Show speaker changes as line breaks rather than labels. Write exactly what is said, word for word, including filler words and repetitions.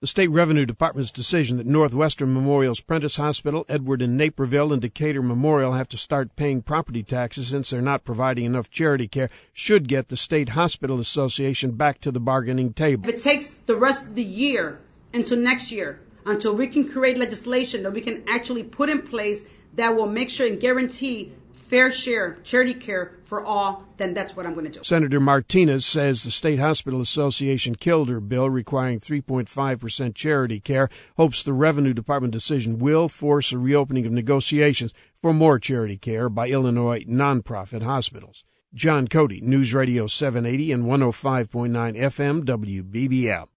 The State Revenue Department's decision that Northwestern Memorial's Prentice Hospital, Edward and Naperville, and Decatur Memorial have to start paying property taxes since they're not providing enough charity care should get the State Hospital Association back to the bargaining table.
If it takes the rest of the year until next year, until we can create legislation that we can actually put in place that will make sure and guarantee fair share charity care for all, then that's what I'm going to do.
Senator Martinez says the State Hospital Association killed her bill requiring three point five percent charity care, hopes the Revenue Department decision will force a reopening of negotiations for more charity care by Illinois nonprofit hospitals. John Cody, News Radio seven eighty and one oh five point nine F M W B B L.